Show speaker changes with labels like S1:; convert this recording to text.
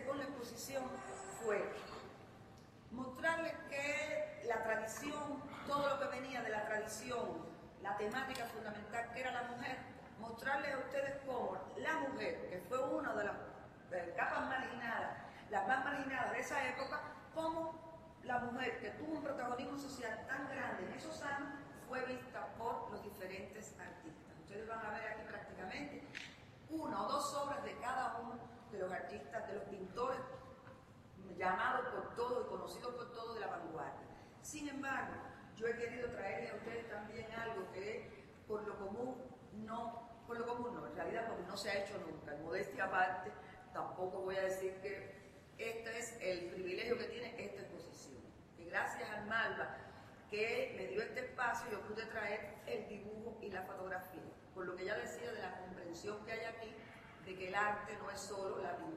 S1: con la exposición fue mostrarles que la tradición, todo lo que venía de la tradición, la temática fundamental que era la mujer, mostrarles a ustedes cómo la mujer, que fue una de las capas marginadas, las más marginadas de esa época, cómo la mujer que tuvo un protagonismo social tan grande en esos años fue vista por los diferentes artistas. Ustedes van a ver aquí prácticamente una o dos obras de cada uno de los artistas, de los pintores llamados por todos y conocidos por todos de la vanguardia. Sin embargo, yo he querido traerles a ustedes también algo que por lo común no, en realidad porque no se ha hecho nunca. En modestia aparte, tampoco voy a decir que este es el privilegio que tiene esta exposición. Que gracias al Malva que me dio este espacio, yo pude traer el dibujo y la fotografía. Por lo que ella decía de la comprensión que hay aquí, de que el arte no es solo la pintura.